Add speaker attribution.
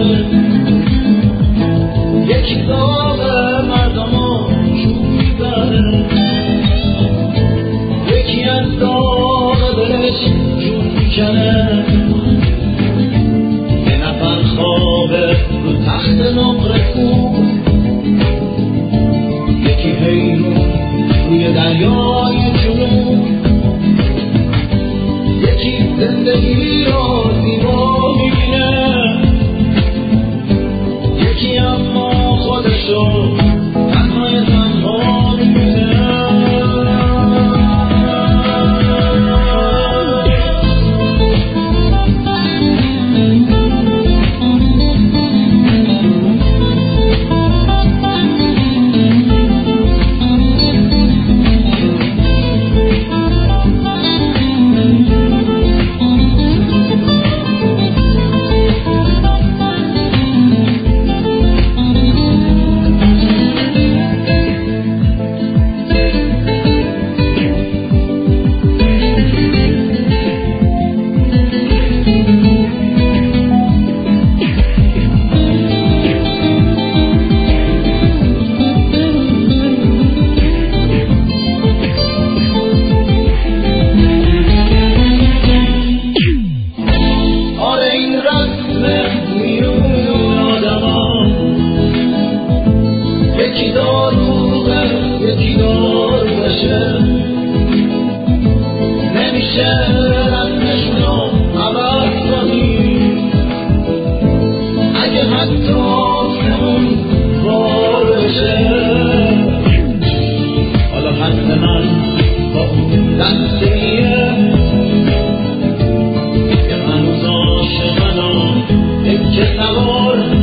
Speaker 1: باشه، یکی داغ مردمو چوب میبره، یکی از داغ دلش جون میکنه، یه نفر خوابه رو تخت نقره خوب، یکی حیرون روی دریای جنوب، یکی زندگی رو زیبا میبینه، یکی اما خودشو تنهای تنها میبینه. یکی داروغه یکی دارو بشه، نمیشه رسمشونو عوض کنی، اگه حتی اون بار بشه. حالا حد من با اون دستیه که هنوز عاشقم، تکه سوار